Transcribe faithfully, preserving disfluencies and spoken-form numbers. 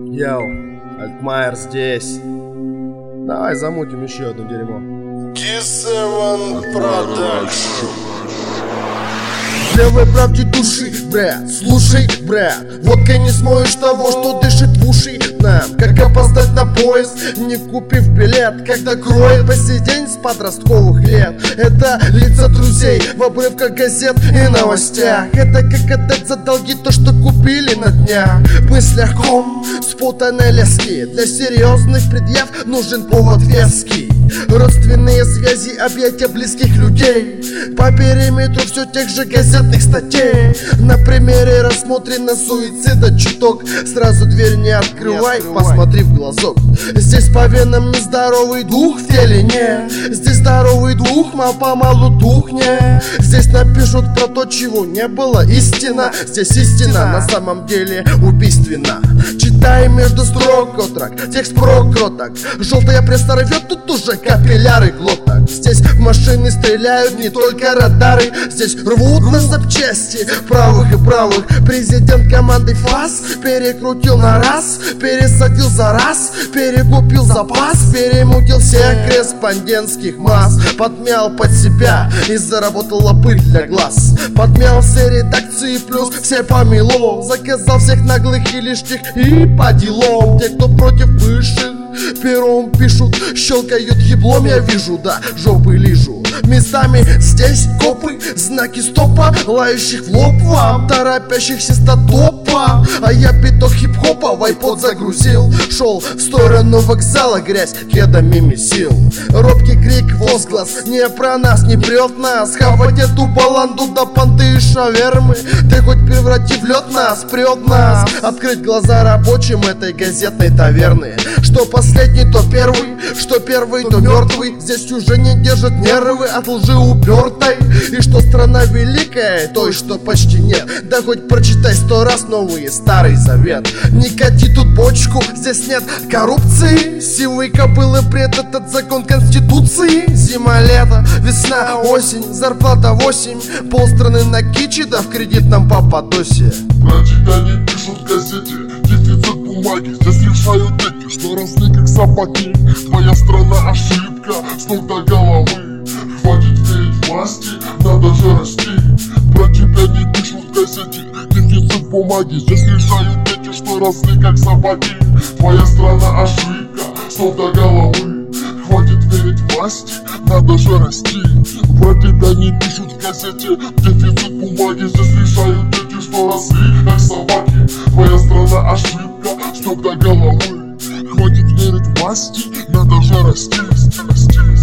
Йоу, Альтмайер здесь. Давай замутим еще одно дерьмо. Ди севен Production. Левой правде души, брат, слушай, брат. Водкой не смоешь того, что дышит в уши нам. Как опоздать на поезд, не купив билет, когда кроет по сей день с подростковых лет. Это лица друзей в обрывках газет и новостях. Это как отдать за долги то, что купили на днях. В мыслях ком, спутанные лески. Для серьезных предъяв нужен повод веский. Родственные связи, объятия близких людей. По периметру все тех же газетных статей. На примере рассмотрено суицида чуток. Сразу дверь не открывай, не посмотри в глазок. Здесь по венам нездоровый дух в теле нет. Здесь здоровый дух, мало-помалу тухнет. Здесь напишут про то, чего не было. Истина, здесь истина на самом деле убийственна. Читай между строк отрок, текст про кроток. Желтая пресса рвет, тут уже капилляры глоток. Здесь в машины стреляют не только радары. Здесь рвут на запчасти правых и правых. Президент команды ФАС перекрутил на раз, пересадил за раз, перекупил запас, перемутил всех корреспондентских масс. Подмял под себя и заработала пыль для глаз. Подмял все редакции плюс все помело. Заказал всех наглых и лишних и по делам. Те, кто против высших, пером пишут, щелкают еблом, я вижу, да, жопы лижу. Местами здесь копы, знаки стопа, лающих в лоб вам, торопящихся статопа. А я биток хип-хопа в айпод загрузил, шел в сторону вокзала, грязь кедами месил. Робкий крик, возглас, не про нас, не прет нас. Хавать эту баланду до понты и шавермы. Ты хоть преврати в лед нас, прет нас. Открыть глаза рабочим этой газетной таверны. Что последний, то первый, что первый, то мертвый. Здесь уже не держат нервы от лжи упертой. И что страна великая, той, что почти нет. Да хоть прочитай сто раз новый и старый завет. Не кати тут бочку, здесь нет коррупции. Сивые кобылы пред этот закон конституции. Зима, лето, весна, осень, зарплата восемь. Полстраны на кичи, да в кредитном Пападосе. Про тебя не пишут в газете, дефицит бумаги. Здесь решают дети, что росли как собаки. Твоя страна ошибка, с ног до головы. Хватит верить власти, надо же расти. Про тебя не пишут в газете, дефицит бумаги. Здесь решают дети, что росли как собаки. Твоя страна ошибка, с ног до головы. Хватит верить власти, надо же расти. Про тебя не пишут в газете, дефицит бумаги. Здесь решают дети, что росли как собаки. Твоя страна ошибка, с ног до головы. Хватит верить власти, надо же расти, расти.